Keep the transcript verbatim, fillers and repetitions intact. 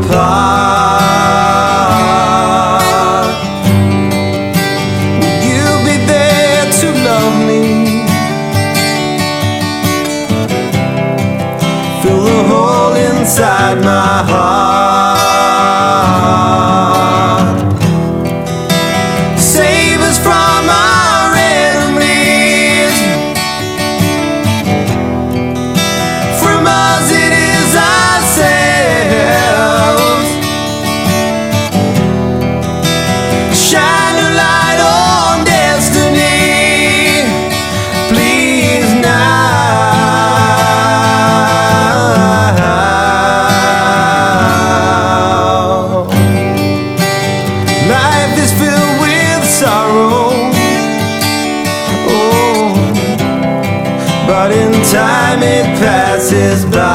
apart. Will you be there to love me? Fill the hole inside my heart. Save us from our enemies. From us it is ourselves. Shine a light on destiny, please now. Life is filled with sorrow, oh, but in time it passes by.